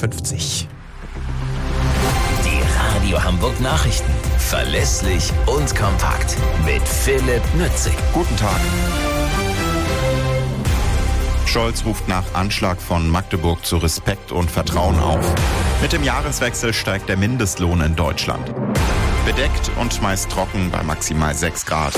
7:50 Uhr. Die Radio Hamburg Nachrichten. Verlässlich und kompakt. Mit Philipp Nützig. Guten Tag. Scholz ruft nach Anschlag von Magdeburg zu Respekt und Vertrauen auf. Mit dem Jahreswechsel steigt der Mindestlohn in Deutschland. Bedeckt und meist trocken bei maximal 6 Grad.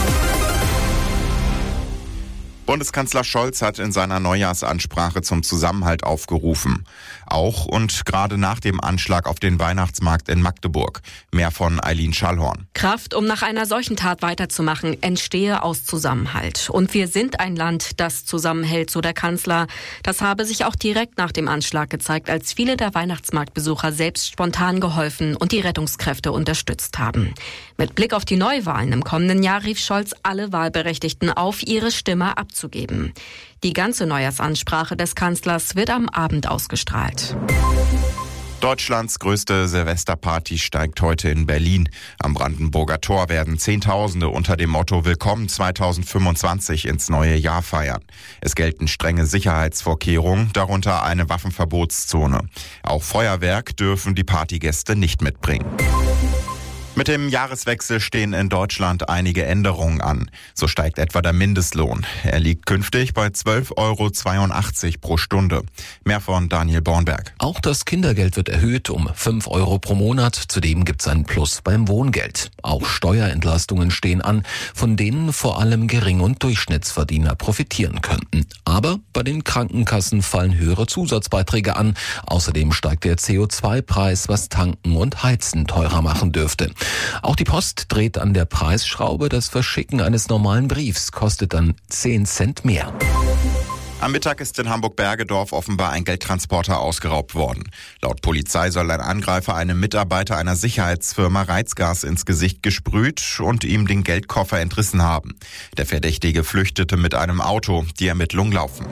Bundeskanzler Scholz hat in seiner Neujahrsansprache zum Zusammenhalt aufgerufen. Auch und gerade nach dem Anschlag auf den Weihnachtsmarkt in Magdeburg. Mehr von Eileen Schallhorn. Kraft, um nach einer solchen Tat weiterzumachen, entstehe aus Zusammenhalt. Und wir sind ein Land, das zusammenhält, so der Kanzler. Das habe sich auch direkt nach dem Anschlag gezeigt, als viele der Weihnachtsmarktbesucher selbst spontan geholfen und die Rettungskräfte unterstützt haben. Mit Blick auf die Neuwahlen im kommenden Jahr rief Scholz alle Wahlberechtigten auf, ihre Stimme abzugeben. Die ganze Neujahrsansprache des Kanzlers wird am Abend ausgestrahlt. Deutschlands größte Silvesterparty steigt heute in Berlin. Am Brandenburger Tor werden Zehntausende unter dem Motto Willkommen 2025 ins neue Jahr feiern. Es gelten strenge Sicherheitsvorkehrungen, darunter eine Waffenverbotszone. Auch Feuerwerk dürfen die Partygäste nicht mitbringen. Mit dem Jahreswechsel stehen in Deutschland einige Änderungen an. So steigt etwa der Mindestlohn. Er liegt künftig bei 12,82 € pro Stunde. Mehr von Daniel Bornberg. Auch das Kindergeld wird erhöht um 5 € pro Monat. Zudem gibt es ein Plus beim Wohngeld. Auch Steuerentlastungen stehen an, von denen vor allem Gering- und Durchschnittsverdiener profitieren könnten. Aber bei den Krankenkassen fallen höhere Zusatzbeiträge an. Außerdem steigt der CO2-Preis, was Tanken und Heizen teurer machen dürfte. Auch die Post dreht an der Preisschraube. Das Verschicken eines normalen Briefs kostet dann 10 Cent mehr. Am Mittag ist in Hamburg-Bergedorf offenbar ein Geldtransporter ausgeraubt worden. Laut Polizei soll ein Angreifer einem Mitarbeiter einer Sicherheitsfirma Reizgas ins Gesicht gesprüht und ihm den Geldkoffer entrissen haben. Der Verdächtige flüchtete mit einem Auto. Die Ermittlungen laufen.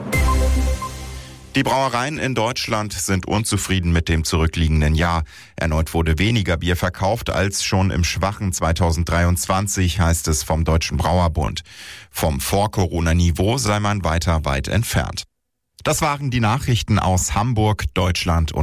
Die Brauereien in Deutschland sind unzufrieden mit dem zurückliegenden Jahr. Erneut wurde weniger Bier verkauft als schon im schwachen 2023, heißt es vom Deutschen Brauerbund. Vom Vor-Corona-Niveau sei man weiter weit entfernt. Das waren die Nachrichten aus Hamburg, Deutschland und